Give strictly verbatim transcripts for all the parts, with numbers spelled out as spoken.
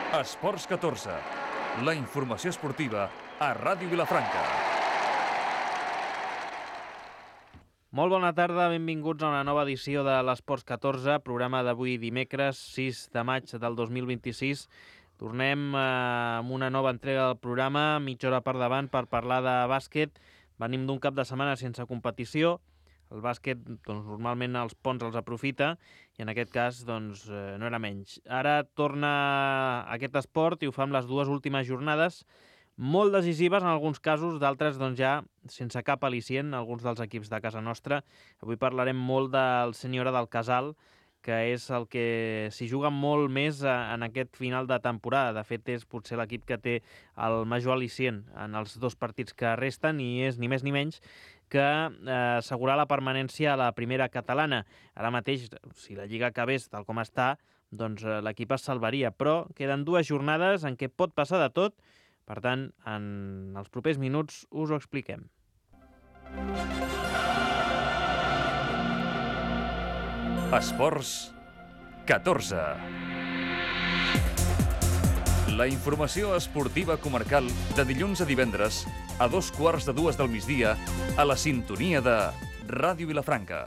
Esports catorze, la informació esportiva a Ràdio Vilafranca. Molt bona tarda, benvinguts a una nova edició de l'Esports catorze, programa d'avui dimecres sis de maig del dos mil vint-i-sis. Tornem eh, amb una nova entrega del programa, mitja hora per davant per parlar de bàsquet. Venim d'un cap de setmana sense competició. El bàsquet, doncs, normalment els ponts els aprofita i en aquest cas doncs, eh, no era menys. Ara torna aquest esport i ho fa amb les dues últimes jornades, molt decisives en alguns casos, d'altres doncs, ja sense cap al·licient, alguns dels equips de casa nostra. Avui parlarem molt del Senyora del Casal, que és el que s'hi juga molt més en aquest final de temporada. De fet, és potser l'equip que té el major al·licient en els dos partits que resten i és ni més ni menys que eh, assegurar la permanència a la primera catalana. Ara mateix, si la Lliga acabés tal com està, doncs eh, l'equip es salvaria, però queden dues jornades en què pot passar de tot. Per tant, en els propers minuts us ho expliquem. Esports catorze. La informació esportiva comarcal de dilluns a divendres a dos quarts de dues del migdia a la sintonia de Ràdio Vilafranca.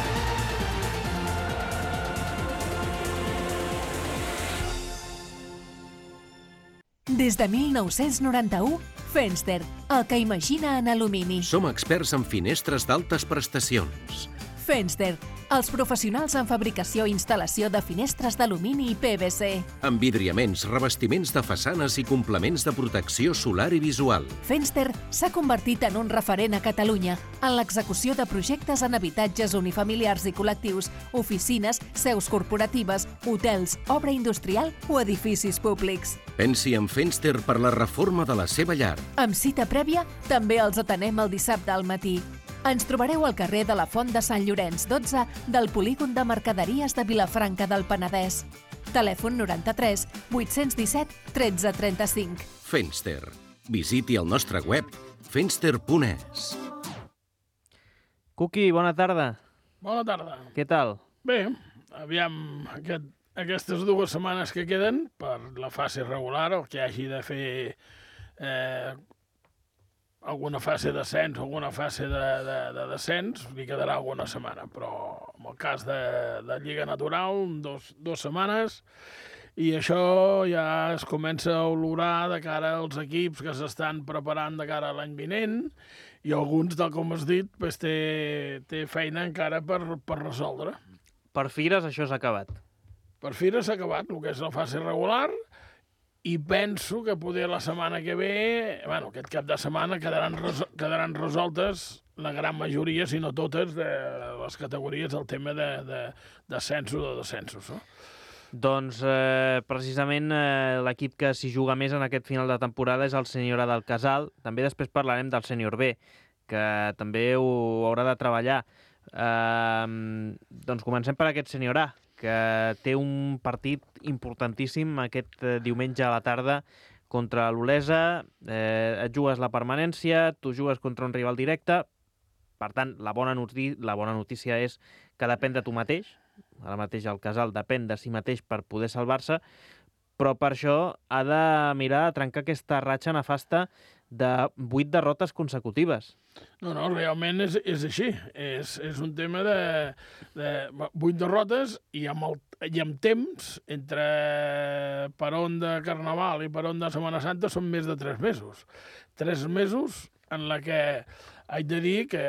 Des de mil nou-cents noranta-u, Fenster, el que imagina en alumini. Som experts en finestres d'altes prestacions. Fenster, els professionals en fabricació i instal·lació de finestres d'alumini i P V C. Envidriaments, revestiments de façanes i complements de protecció solar i visual. Fenster s'ha convertit en un referent a Catalunya en l'execució de projectes en habitatges unifamiliars i col·lectius, oficines, seus corporatives, hotels, obra industrial o edificis públics. Pensi en Fenster per la reforma de la seva llar. Amb cita prèvia, també els atenem el dissabte al matí. Ens trobareu al carrer de la Font de Sant Llorenç dotze del Polígon de Mercaderies de Vilafranca del Penedès. Telèfon noranta-tres vuit-cents disset tretze trenta-cinc. Fenster. Visiti el nostre web fenster punt es. Cuqui, bona tarda. Bona tarda. Què tal? Bé, aviam aquest, aquestes dues setmanes que queden per la fase regular, o que hagi de fer eh, alguna fase d'ascens, alguna fase de, de, de descens, li quedarà alguna setmana, però en el cas de, de Lliga Natural, dos, dos setmanes, i això ja es comença a olorar de cara als equips que s'estan preparant de cara a l'any vinent, i alguns, tal com has dit, pues, té, té feina encara per, per resoldre. Per Fires això s'ha acabat. Per Fires s'ha acabat el que és la fase regular, i penso que poder la setmana que ve, bueno, aquest cap de setmana, quedaran, resol quedaran resoltes la gran majoria, si no totes, de les categories del tema d'ascensos o de descensos. No? Doncs eh, precisament eh, l'equip que s'hi juga més en aquest final de temporada és el Senyora del Casal. També després parlarem del Sènior B, que també ho haurà de treballar. Eh, doncs comencem per aquest Sènior A, que té un partit importantíssim aquest eh, diumenge a la tarda contra l'Olesa. Eh, et jugues la permanència, tu jugues contra un rival directe. Per tant, la bona, la bona notícia és que depèn de tu mateix. Ara mateix el Casal depèn de si mateix per poder salvar-se, però per això ha de mirar a trencar aquesta ratxa nefasta de vuit derrotes consecutives. No, no, realment és, és així. És, és un tema de, de vuit derrotes i amb, el, i amb temps, entre peron de Carnaval i peron de Setmana Santa, són més de tres mesos. Tres mesos en la que haig de dir que,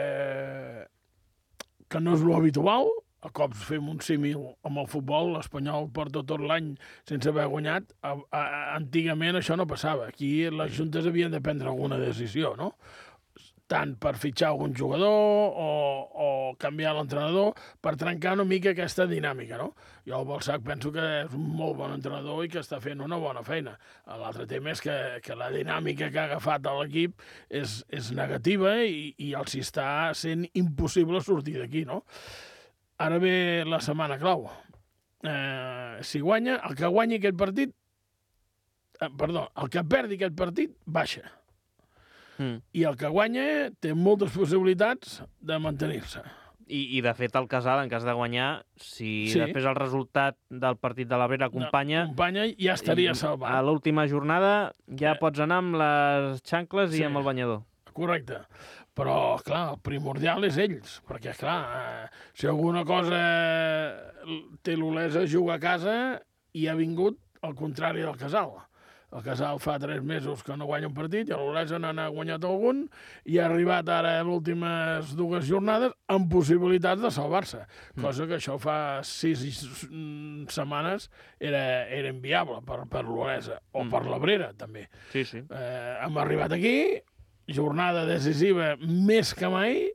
que no és l'habitual. A cops fem un símil amb el futbol, l'Espanyol porta tot l'any sense haver guanyat. A, a, antigament això no passava. Aquí les juntes havien de prendre alguna decisió, no? Tant per fitxar algun jugador o, o canviar l'entrenador, per trencar una mica aquesta dinàmica, no? Jo el Balsac penso que és un molt bon entrenador i que està fent una bona feina. L'altre tema és que, que la dinàmica que ha agafat l'equip és, és negativa i, i els hi està sent impossible sortir d'aquí, no? Ara ve la setmana clau. Eh, si guanya, el que guanyi aquest partit, eh, perdó, el que perdi aquest partit, baixa. Mm. I el que guanya té moltes possibilitats de mantenir-se. I, I de fet el Casal, en cas de guanyar, si Sí. després el resultat del partit de l'Abrera acompanya, Acompanya i ja estaria i salvat. a l'última jornada ja Eh. pots anar amb les xancles Sí. i amb el banyador. Correcte. Però, clar, el primordial és ells, perquè, clar, eh, si alguna cosa té l'Olesa, juga a casa i ha vingut al contrari del Casal. El Casal fa tres mesos que no guanya un partit i l'Olesa n'ha guanyat algun i ha arribat ara a les últimes dues jornades amb possibilitats de salvar-se, cosa que això fa sis setmanes era, era inviable per, per l'Olesa, o per l'Abrera, també. Sí, sí. Eh, hem arribat aquí, jornada decisiva més que mai,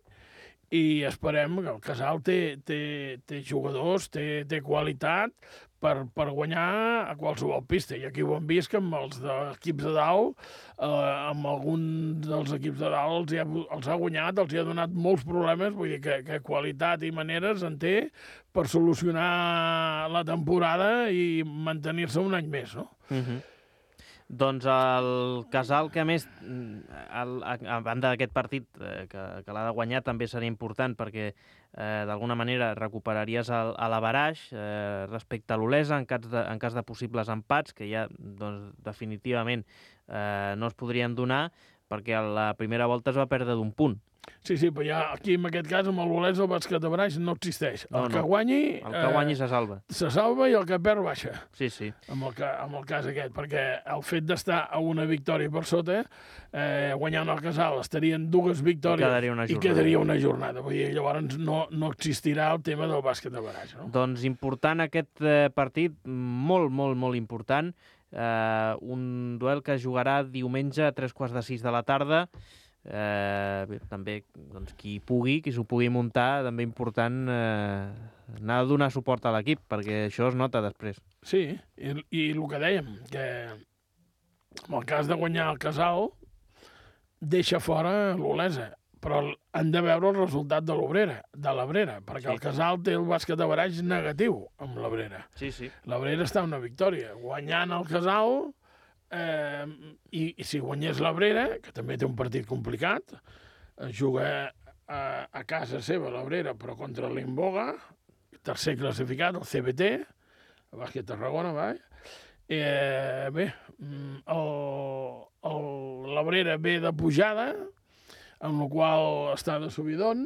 i esperem que el Casal té, té, té jugadors, té, té qualitat per, per guanyar a qualsevol pista. I aquí ho hem vist que amb els de equips de dalt, eh, amb algun dels equips de dalt els, ha, els ha guanyat, els hi ha donat molts problemes, vull dir que, que qualitat i maneres en té per solucionar la temporada i mantenir-se un any més, no? Uh-huh. Doncs el Casal, que a més, el, a, a banda d'aquest partit eh, que, que l'ha de guanyar, també seria important perquè eh, d'alguna manera recuperaries el, a l'averaix eh, respecte a l'Olesa en, cas de, en cas de possibles empats, que ja doncs, definitivament eh, no es podrien donar, perquè a la primera volta es va perdre d'un punt. Sí, sí, però ja aquí, en aquest cas, amb el Olesa, el bàsquet de baraix no existeix. El No, que no. guanyi... El que guanyi se salva. Se salva i el que perd baixa, Sí, sí. amb el, ca, amb el cas aquest, perquè el fet d'estar a una victòria per sota, eh, guanyant el Casal, estarien dues victòries I quedaria una i jornada. quedaria una jornada. Vull dir, llavors no, no existirà el tema del bàsquet de baraix, no? Doncs important aquest eh, partit, molt, molt, molt important. Eh, un duel que es jugarà diumenge a tres quarts de sis de la tarda. Eh, bé, també doncs, qui pugui, qui s'ho pugui muntar, també important eh, anar a donar suport a l'equip, perquè això es nota després. Sí, i, i el que dèiem, que en el cas de guanyar el Casal, deixa fora l'Olesa, però han de veure el resultat de l'Obrera, de l'Abrera, perquè Sí. el Casal té el bàsquet de baraix negatiu amb l'Abrera. Sí, sí. L'Abrera està a una victòria. Guanyant el Casal, eh, i, i si guanyés l'Abrera, que també té un partit complicat, es juga a, a casa seva l'Abrera, però contra l'Imboga, tercer classificat, el C B T, el bàsquet Tarragona, va. Eh, bé, l'Abrera ve de pujada, amb la qual està de subidon,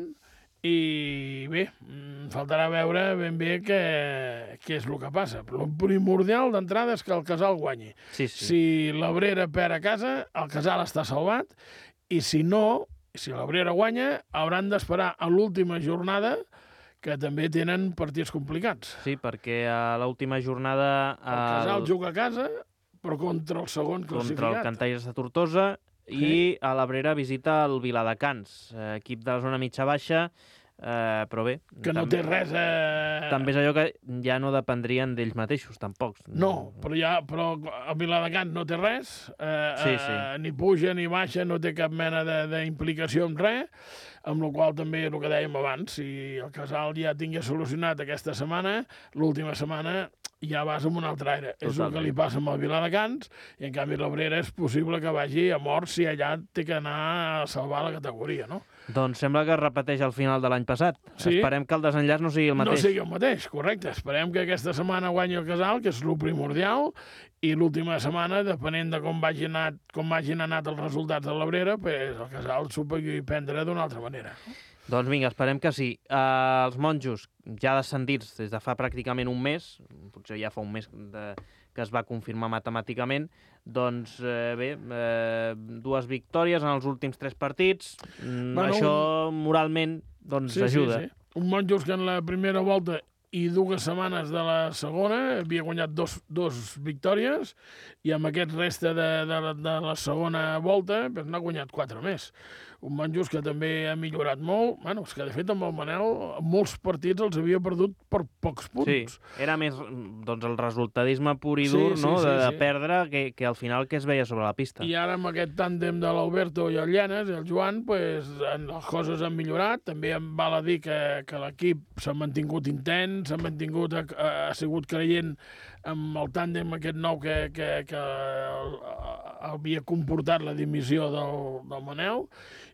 i bé, faltarà veure ben bé què, què és el que passa. Però el primordial d'entrada és que el Casal guanyi. Sí, sí. Si l'Abrera perd a casa, el Casal està salvat, i si no, si l'Abrera guanya, hauran d'esperar a l'última jornada, que també tenen partits complicats. Sí, perquè a l'última jornada El Casal juga a casa, però contra el segon contra el classificat. Cantaires de Tortosa, i a l'Abrera visita el Viladecans, eh, equip de la zona mitja-baixa, eh, però bé... Que no també, té res a... També és allò que ja no dependrien d'ells mateixos, tampoc. No, però, ja, però el Viladecans no té res, eh, Sí, sí. Eh, ni puja ni baixa, no té cap mena d'implicació en res, amb la qual també el que dèiem abans, si el Casal ja tingués solucionat aquesta setmana, l'última setmana ja vas amb un altre aire. Totalment. És el que li passa amb el Viladecans, i en canvi l'Abrera és possible que vagi a mort si allà té que anar a salvar la categoria, no? Doncs sembla que es repeteix al final de l'any passat. Sí. Esperem que el desenllaç no sigui el mateix. No sigui el mateix, correcte. Esperem que aquesta setmana guanyi el Casal, que és el primordial, i l'última setmana, depenent de com vagin anat, com vagin anat els resultats de l'Abrera, pues el Casal s'ho pugui prendre d'una altra manera. Doncs vinga, esperem que sí. Uh, els monjos, ja descendits des de fa pràcticament un mes, potser ja fa un mes de, que es va confirmar matemàticament, doncs eh, bé, eh, dues victòries en els últims tres partits. Mm, Bueno, això moralment doncs, Sí, ajuda. sí, sí. Un Monjos que en la primera volta i dues setmanes de la segona havia guanyat dos, dos victòries, i amb aquest resta de, de, la- de la segona volta pues, n'ha guanyat quatre més. Un Monjos que també ha millorat molt. Bueno, és que de fet amb el Manel molts partits els havia perdut per pocs Sí, punts. era més doncs, el resultadisme pur i Sí, dur, sí, no? sí, de, de sí. perdre, que, que al final que es veia sobre la pista. I ara amb aquest tàndem de l'Alberto i el Llanes i el Joan, pues, en- les coses han millorat. També em val a dir que, que l'equip s'ha mantingut intens, s'ha mantingut, ha, ha sigut creient amb el tàndem aquest nou que, que, que el- havia comportat la dimissió del, del Manel,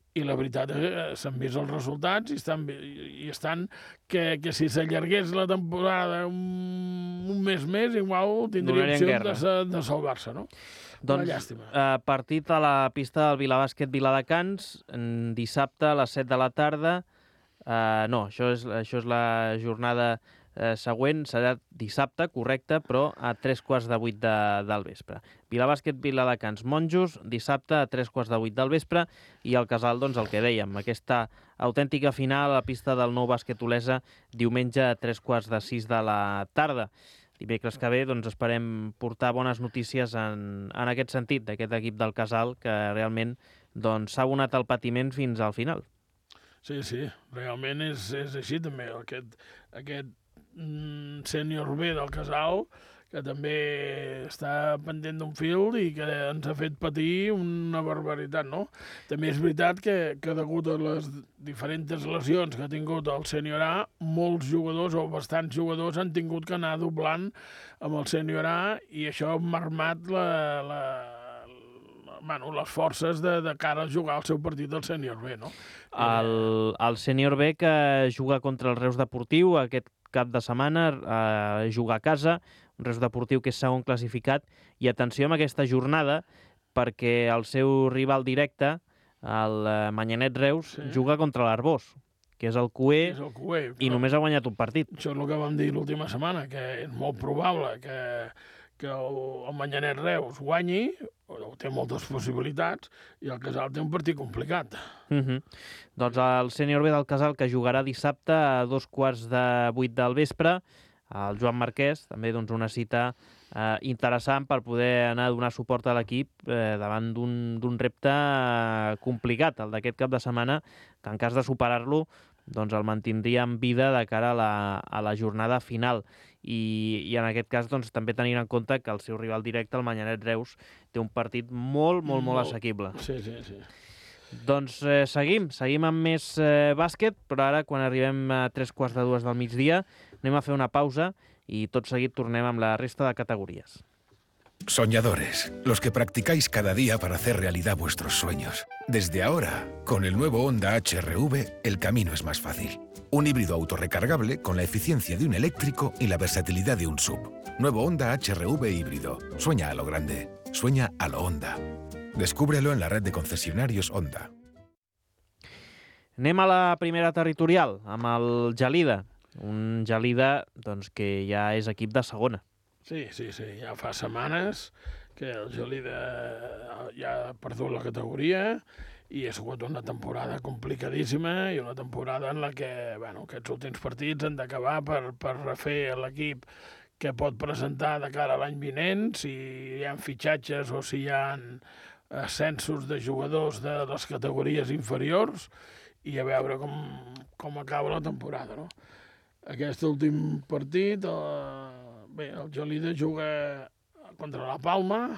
i la veritat és que s'han vist els resultats i estan, i estan que, que si s'allargués la temporada un, un mes més, igual tindria opció de, de salvar-se, no? Doncs, Una llàstima. Eh, partit a la pista del Vilabàsquet Viladecans, dissabte a les set de la tarda. Eh, no, això és, això és la jornada eh, següent, serà dissabte, correcte, però a tres quarts de vuit de, del vespre. Vilabàsquet Viladecans Monjos, dissabte a tres quarts de vuit del vespre, i el Casal, doncs el que dèiem, aquesta autèntica final a la pista del Nou Bàsquet Olesa, diumenge a tres quarts de sis de la tarda. Dimecres que ve doncs, esperem portar bones notícies en, en aquest sentit, d'aquest equip del Casal, que realment doncs, s'ha abonat al patiment fins al final. Sí, sí, realment és, és així també. Aquest, aquest mm, sènior B del Casal, que també està pendent d'un fil i que ens ha fet patir una barbaritat, no? També és veritat que, que degut a les diferents lesions que ha tingut el sènior A, molts jugadors o bastants jugadors han tingut que anar doblant amb el sènior A i això ha marmat la, la, la, bueno, les forces de, de cara a jugar el seu partit del sènior B, no? El, el sènior B que juga contra el Reus Deportiu aquest cap de setmana, eh, juga a casa, un Reus Deportiu que és segon classificat, i atenció amb aquesta jornada, perquè el seu rival directe, el Manyanet Reus, sí. juga contra l'Arbós, que és el Q E, és el Q E i només ha guanyat un partit. Això és el que vam dir l'última setmana, que és molt probable que, que el, el Manyanet Reus guanyi, o té moltes possibilitats, i el Casal té un partit complicat. Uh -huh. Doncs el sènior B del Casal, que jugarà dissabte a dos quarts de vuit del vespre, el Joan Marquès, també doncs, una cita eh, interessant per poder anar a donar suport a l'equip eh, davant d'un repte eh, complicat, el d'aquest cap de setmana, que en cas de superar-lo doncs el mantindria en vida de cara a la, a la jornada final. I, i en aquest cas doncs, també tenint en compte que el seu rival directe, el Manyanet Reus, té un partit molt, molt, molt, molt assequible. Sí, sí, sí. Doncs eh, seguim, seguim amb més eh, bàsquet, però ara, quan arribem a tres quarts de dues del migdia, anem a fer una pausa i tot seguit tornem amb la resta de categories. Soñadores, los que practicáis cada día para hacer realidad vuestros sueños. Desde ahora, con el nuevo Honda H R V, el camino es más fácil. Un híbrido autorrecargable con la eficiencia de un eléctrico y la versatilidad de un S U V. Nuevo Honda H R V híbrido. Sueña a lo grande. Sueña a lo Honda. Descúbrelo en la red de concesionarios Honda. Anem a la primera territorial, amb el Gelida. Un Gelida doncs, que ja és equip de segona. Sí, sí, sí. Ja fa setmanes que el Gelida ja ha perdut la categoria i ha sigut una temporada complicadíssima i una temporada en la que bueno, aquests últims partits han d'acabar per, per refer l'equip que pot presentar de cara a l'any vinent, si hi ha fitxatges o si hi ha ascensos de jugadors de les categories inferiors, i a veure com, com acaba la temporada, no? Aquest últim partit, eh, bé, el Gelida juga contra la Palma,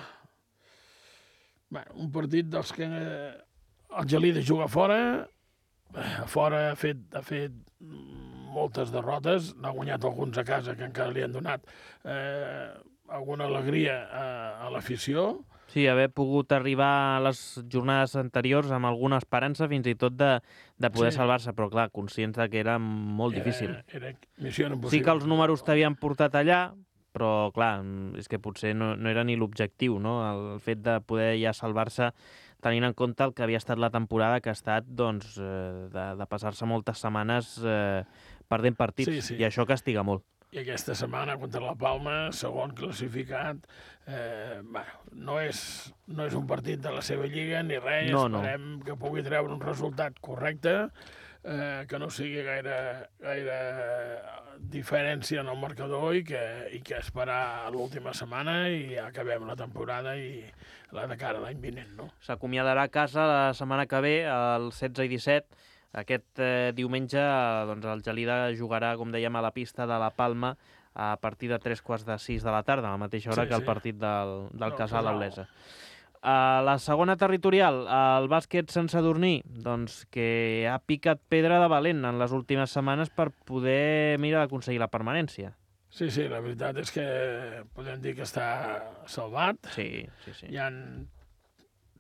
bé, un partit dels que eh, el Gelida juga fora, a fora ha fet, ha fet moltes derrotes, n'ha guanyat alguns a casa que encara li han donat eh, alguna alegria a, a l'afició. Sí, haver pogut arribar a les jornades anteriors amb alguna esperança fins i tot de, de poder sí. salvar-se, però clar, conscients que era molt era, difícil. Era missió impossible. Sí que els números t'havien portat allà, però clar, és que potser no, no era ni l'objectiu, no? El fet de poder ja salvar-se tenint en compte el que havia estat la temporada, que ha estat doncs, eh, de, de passar-se moltes setmanes eh, perdent partits, sí, sí. i això castiga molt. I aquesta setmana contra la Palma, segon classificat, eh, bueno, no, és, no és un partit de la seva lliga ni res, no, esperem no. que pugui treure un resultat correcte, eh, que no sigui gaire, gaire diferència en el marcador i que, i que esperar l'última setmana i acabem la temporada i la de cara l'any vinent, no? S'acomiadarà a casa la setmana que ve, el setze i disset. Aquest eh, diumenge doncs, el Gelida jugarà, com dèiem, a la pista de la Palma a partir de tres quarts de sis de la tarda, a la mateixa hora sí, que el sí. partit del, del no, Casal a Olesa. A la segona territorial, el bàsquet Sant Sadurní, doncs, que ha picat pedra de valent en les últimes setmanes per poder, mira, aconseguir la permanència. Sí, sí, la veritat és que podem dir que està salvat. Sí, sí, sí. Hi ha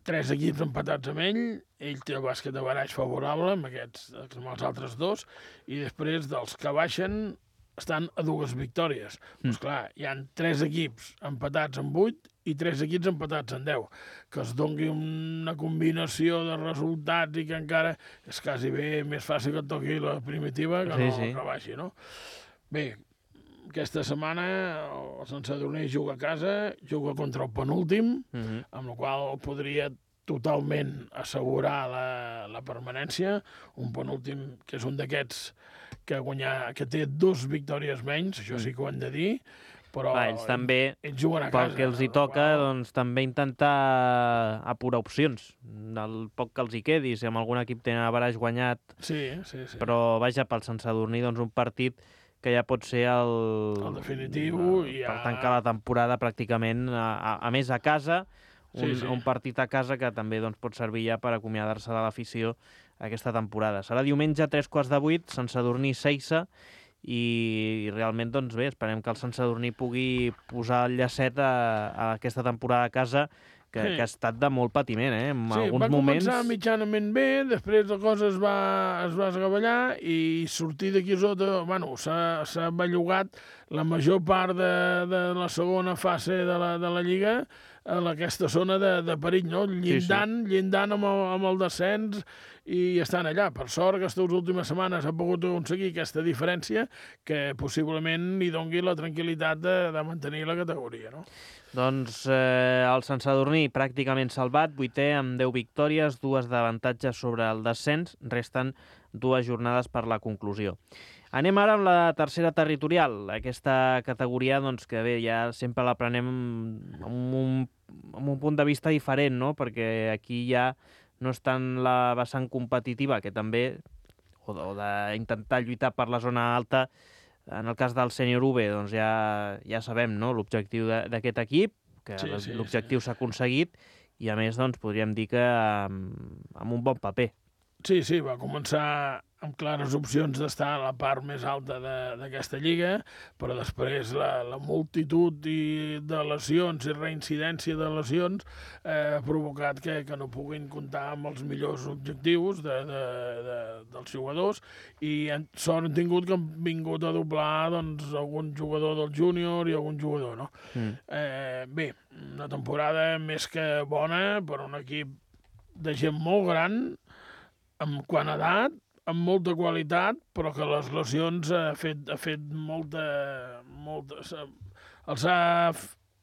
tres equips empatats amb ell, ell té el bàsquet de baraix favorable amb, aquests, amb els altres dos, i després dels que baixen estan a dues victòries. Mm. Doncs clar, hi ha tres equips empatats en vuit i tres equips empatats en deu. Que es doni una combinació de resultats i que encara és quasi bé més fàcil que et toqui la primitiva que sí, no sí. que baixi, no? Bé, aquesta setmana el Sant Sadurní juga a casa, juga contra el penúltim, mm-hmm. amb la qual podria totalment assegurar la, la permanència. Un penúltim que és un d'aquests que, guanyar, que té dos victòries menys, això sí que ho hem de dir, però ah, ells també, ells juguen a pel casa. Que els hi toca, qual... doncs també intentar apurar opcions, del poc que els hi quedi, si amb algun equip tenen a baraix guanyat, sí, sí, sí. però vaja, pel Sant Sadurní, doncs un partit que ja pot ser el... El definitiu. El, ja... Per tancar la temporada pràcticament, a, a, a més a casa, un, sí, sí. un partit a casa que també doncs, pot servir ja per acomiadar-se de l'afició aquesta temporada. Serà diumenge a tres quarts de vuit, Sant Sadurní-Seixa, i, i realment, doncs bé, esperem que el Sant Sadurní pugui posar el llacet a, a aquesta temporada a casa, que, sí. que ha estat de molt patiment, eh? En sí, alguns va moments... començar mitjanament bé, després la cosa es va, es va esgavellar i sortir d'aquí sota, bueno, s'ha bellugat la major part de, de la segona fase de la, de la Lliga a aquesta zona de, de perill, no? Llindant, sí, sí. llindant amb el, amb el descens i estan allà. Per sort, aquestes últimes setmanes ha pogut aconseguir aquesta diferència que possiblement li doni la tranquil·litat de, de mantenir la categoria, no? Doncs eh, el Sant Sadurní pràcticament salvat, vuitè amb deu victòries, dues d'avantatge sobre el descens, resten dues jornades per la conclusió. Anem ara amb la tercera territorial, aquesta categoria doncs, que bé, ja sempre la prenem amb un, amb un punt de vista diferent, no? Perquè aquí ja no és tant la vessant competitiva, que també, o d'intentar lluitar per la zona alta. En el cas del Sènior U B, doncs ja, ja sabem, no?, l'objectiu d'aquest equip, que sí, sí, l'objectiu s'ha sí. aconseguit, i a més doncs, podríem dir que amb, amb un bon paper. Sí, sí, va començar amb clares opcions d'estar a la part més alta d'aquesta lliga, però després la, la multitud i de lesions i reincidència de lesions eh, ha provocat que, que no puguin comptar amb els millors objectius de, de, de, dels jugadors, i han, sort han tingut que han vingut a doblar doncs, algun jugador del júnior i algun jugador, no? Mm. Eh, bé, una temporada més que bona per un equip de gent molt gran, amb quant a edat, amb molta qualitat, però que les lesions ha fet, ha fet molta... molta els, ha,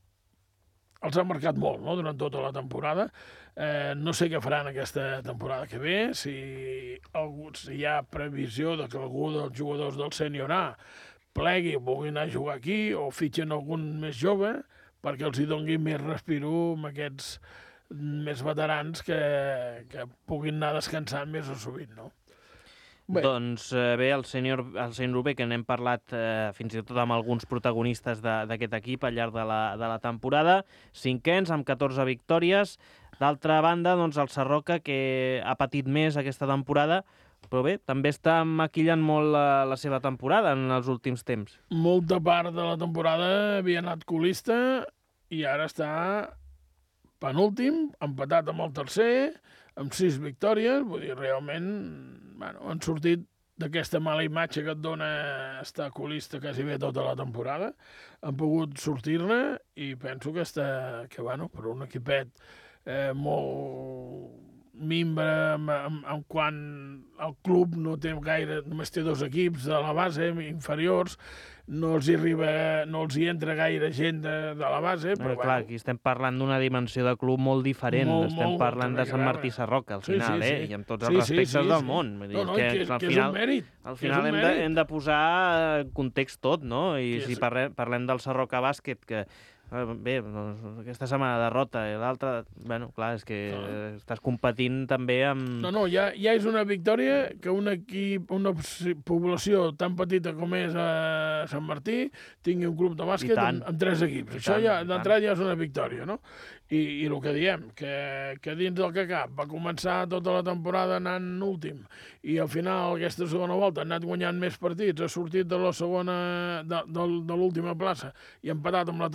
els ha marcat molt, no?, durant tota la temporada. Eh, no sé què faran aquesta temporada que ve, si, algú, si hi ha previsió de que algú dels jugadors del Sènior A plegui o vulgui anar a jugar aquí, o fitxen algun més jove, perquè els hi doni més respiro amb aquests més veterans que, que puguin anar descansant més sovint, no? Bé. Doncs eh, bé, el sènior el sènior B, que n'hem parlat eh, fins i tot amb alguns protagonistes d'aquest equip al llarg de la, de la temporada, cinquens amb catorze victòries. D'altra banda, doncs el Sarroca, que ha patit més aquesta temporada, però bé, també està maquillant molt la, la seva temporada en els últims temps. Molta part de la temporada havia anat colista i ara està penúltim, empatat amb el tercer, amb sis victòries. Vull dir, realment, bueno, han sortit d'aquesta mala imatge que et dona estar colista quasi bé tota la temporada. Han pogut sortir-ne i penso que està, que bueno, per un equipet eh, molt mimbre, en, en, en quan el club no té gaire, només té dos equips de la base inferiors, no els hi arriba, no els hi entra gaire gent de, de la base, però, però bueno. Clar, aquí estem parlant d'una dimensió de club molt diferent, molt, estem molt, parlant molt, de Sant Martí Sarroca, al sí, final, sí, sí. eh? I amb tots sí, els respectes sí, sí, del sí. món. Vull dir, no, no, que, que, al que final, és un mèrit. Al final hem de, hem de posar en context tot, no? I que si és... parlem, parlem del Sarroca Bàsquet, que bé, doncs, aquesta setmana derrota i l'altra, bueno, clar, és que no. estàs competint també amb... No, no, ja, ja és una victòria que un equip, una població tan petita com és a Sant Martí tingui un club de bàsquet amb, amb tres equips. I Això tant, ja d'entrada ja és una victòria, no? I, i el que diem, que, que dins del C A C A P va començar tota la temporada anant últim i al final aquesta segona volta ha anat guanyant més partits, ha sortit de la segona de, de, de l'última plaça i ha empatat amb la tercera,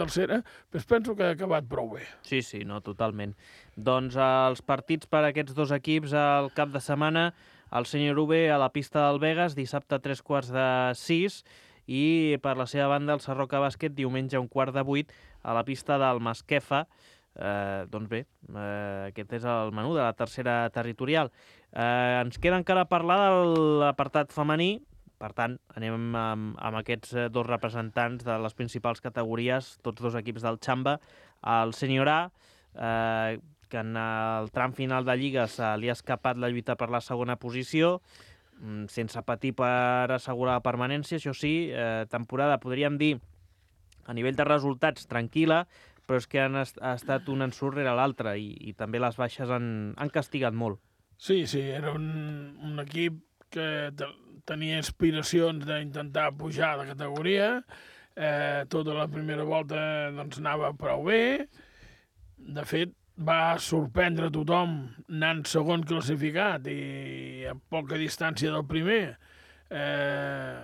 doncs penso que ha acabat prou bé. Sí, sí, no, totalment. Doncs els partits per a aquests dos equips al cap de setmana, el Sènior U B a la pista del Begues, dissabte a tres quarts de sis, i per la seva banda el Sarroca Bàsquet diumenge a un quart de vuit a la pista del Masquefa. Eh, doncs bé, eh, aquest és el menú de la tercera territorial. Eh, ens queda encara parlar de l'apartat femení, per tant, anem amb, amb aquests dos representants de les principals categories, tots dos equips del Xamba. El Sènior A, eh, que en el tram final de Lliga se li ha escapat la lluita per la segona posició, sense patir per assegurar la permanència. Això sí, eh, temporada, podríem dir, a nivell de resultats, tranquil·la, però és que han est ha estat un ensurt rere l'altre i, i també les baixes han, han castigat molt. Sí, sí, era un, un equip que te, tenia aspiracions d'intentar pujar de categoria. Eh, tota la primera volta doncs, anava prou bé. De fet, va sorprendre tothom anant segon classificat i a poca distància del primer. Eh,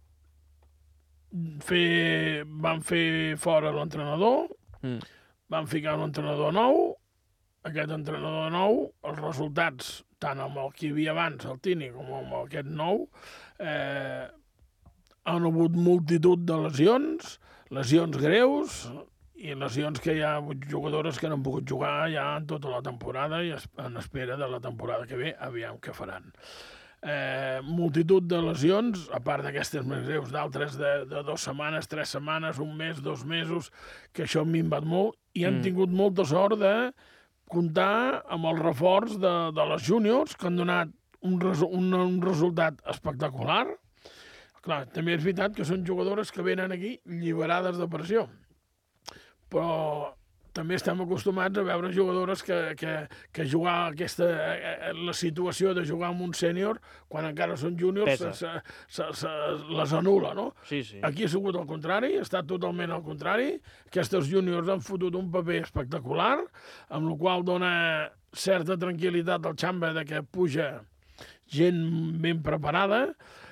fer, van fer fora l'entrenador, mm. van ficar un entrenador nou. Aquest entrenador nou, els resultats, tant amb el que hi havia abans, el Tini, com amb aquest nou, eh, han hagut multitud de lesions, lesions greus, i lesions que hi ha jugadores que no han pogut jugar ja en tota la temporada i en espera de la temporada que ve, aviam què faran. Eh, multitud de lesions, a part d'aquestes més greus, d'altres de, de dues setmanes, tres setmanes, un mes, dos mesos, que això ha minvat molt, i han mm. tingut molta sort de comptar amb el reforç de, de les júniors, que han donat un, res, un, un resultat espectacular. Clar, també és veritat que són jugadores que venen aquí alliberades de pressió, però també estem acostumats a veure jugadores que, que, que jugar aquesta, la situació de jugar amb un sènior, quan encara són júniors, se, se, se, se les anul·la, no? Sí, sí. Aquí ha sigut el contrari, ha estat totalment al contrari. Aquestes júniors han fotut un paper espectacular, amb la qual dona certa tranquil·litat al Xamba de que puja gent ben preparada,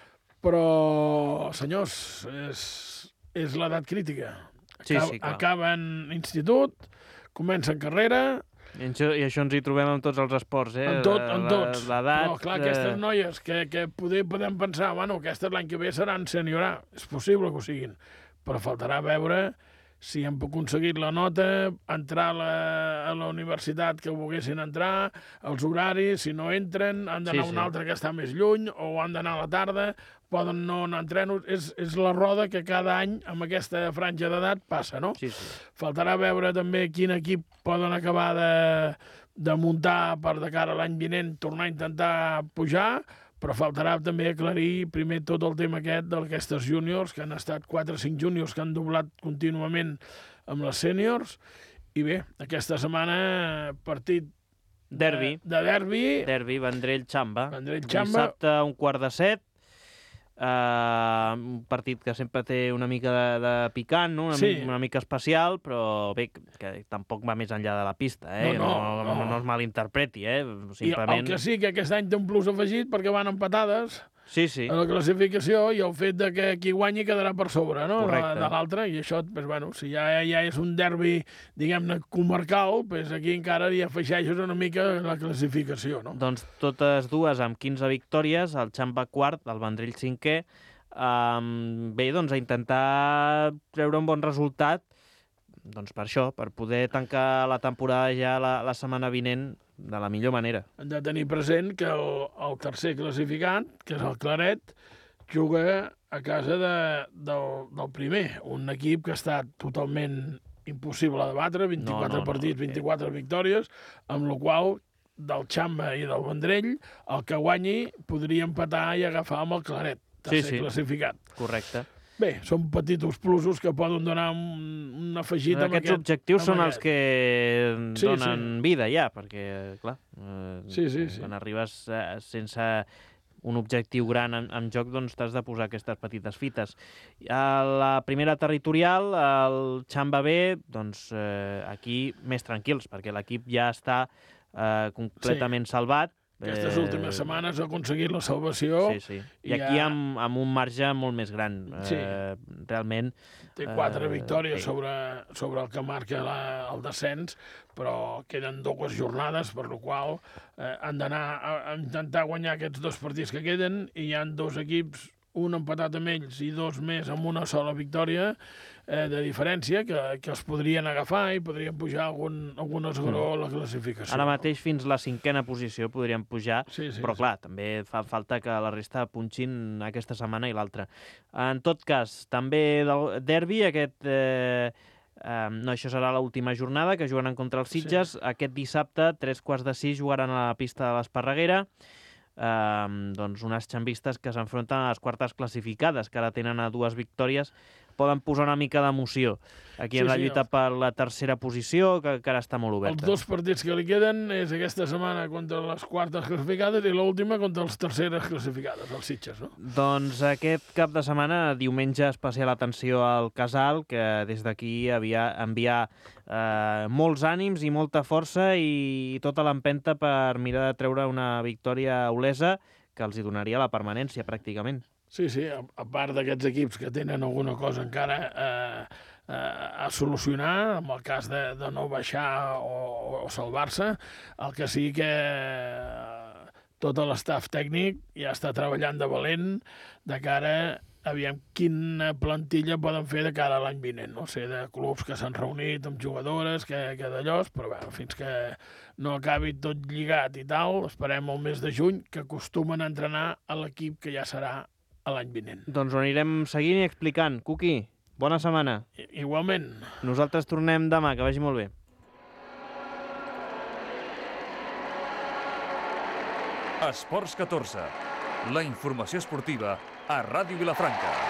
però, senyors, és, és l'edat crítica. Sí, sí, clar. Acaben institut, comencen carrera... I això, I això ens hi trobem en tots els esports, eh? En, tot, en tots. L'edat... Però, clar, aquestes noies que, que poder, podem pensar, bueno, aquestes l'any que ve seran sènior A. És possible que ho siguin, però faltarà veure si hem aconseguit la nota, entrar a la, a la universitat que volguessin entrar, els horaris, si no entren, han d'anar sí, sí. un altre que està més lluny, o han d'anar a la tarda, poden no anar a entrenos. És, és la roda que cada any, amb aquesta franja d'edat, passa, no? Sí, sí. Faltarà veure també quin equip poden acabar de, de muntar per de cara a l'any vinent, tornar a intentar pujar, però faltarà també aclarir primer tot el tema aquest d'aquestes júniors, que han estat quatre o cinc júniors que han doblat contínuament amb les sèniors. I bé, aquesta setmana partit derbi. de, de derbi. Derbi, Vendrell-Xamba. Vendrell-Xamba. Dissabte a un quart de set. Uh, un partit que sempre té una mica de, de picant, no? una, sí. una mica especial, però bé, que tampoc va més enllà de la pista, eh? no, no, no, no, no. no es malinterpreti. Eh? Simplement... I el que sí que aquest any té un plus afegit perquè van empatades sí, sí. a la classificació, i el fet de que qui guanyi quedarà per sobre, no? de, Correcte. de l'altre, i això, pues, bueno, si ja, ja és un derbi, diguem-ne, comarcal, pues aquí encara hi afegeixes una mica la classificació, no? Doncs totes dues amb quinze victòries, el Xamba quart, el Vendrell cinquè. Um, bé, doncs a intentar treure un bon resultat, doncs per això, per poder tancar la temporada ja la, la setmana vinent de la millor manera. Hem de tenir present que el, el tercer classificat, que és el Claret, juga a casa de, del, del primer, un equip que ha estat totalment impossible de batre, vint-i-quatre no, no, partits, no, vint-i-quatre eh. victòries, amb la qual del Xamba i del Vendrell, el que guanyi podria empatar i agafar amb el Claret, tercer sí, sí. classificat. Correcte. Bé, són petits plusos que poden donar un, un afegit amb aquests aquest. objectius són aquest. els que sí, donen sí. vida ja, perquè, clar, eh, sí, sí, sí. quan arribes eh, sense un objectiu gran en, en joc, doncs t'has de posar aquestes petites fites. A la primera territorial, el Xamba B, doncs eh, aquí més tranquils, perquè l'equip ja està eh, completament sí. salvat. Aquestes Eh, últimes setmanes ha aconseguit la salvació. Sí, sí. I i aquí ha- amb, amb un marge molt més gran. Sí. Eh, realment... Té quatre eh, victòries sí. sobre, sobre el que marca la, el descens, però queden dues jornades, per la qual eh, han d'anar a, a intentar guanyar aquests dos partits que queden, i hi han dos equips, un empatat amb ells i dos més amb una sola victòria eh, de diferència, que, que els podrien agafar i podrien pujar algun, algun esglaó a la classificació. Ara mateix fins la cinquena posició podrien pujar, Sí, sí, però sí. clar, també fa falta que la resta punxin aquesta setmana i l'altra. En tot cas, també del derbi, aquest... Eh, eh, no, això serà l'última jornada, que jugaran contra els Sitges. Sí. Aquest dissabte, tres quarts de sis, jugaran a la pista de l'Esparreguera. Eh, doncs unes xambistes que s'enfronten a les quartes classificades, que ara tenen a dues victòries, poden posar una mica d'emoció aquí Sí, en la sí, lluita el- per la tercera posició, que encara està molt Els oberta. dos partits que li queden és aquesta setmana contra les quartes classificades i l'última contra les terceres classificades, els Sitges, no? Doncs aquest cap de setmana, diumenge, especial atenció al Casal, que des d'aquí havia enviar eh, molts ànims i molta força i tota l'empenta per mirar de treure una victòria olesa que els hi donaria la permanència, pràcticament. Sí, sí, a, a part d'aquests equips que tenen alguna cosa encara eh, eh, a solucionar, en el cas de, de no baixar o, o salvar-se, el que sí que eh, tot l'estaf tècnic ja està treballant de valent de cara a aviam quina plantilla poden fer de cara a l'any vinent. No sé, de clubs que s'han reunit amb jugadores, que, que d'allò, però bé, fins que no acabi tot lligat i tal, esperem el mes de juny, que acostumen a entrenar a l'equip que ja serà a l'any vinent. Doncs ho anirem seguint i explicant. Cuqui, bona setmana. I, igualment. Nosaltres tornem demà, que vagi molt bé. Esports catorze. La informació esportiva a Ràdio Vilafranca.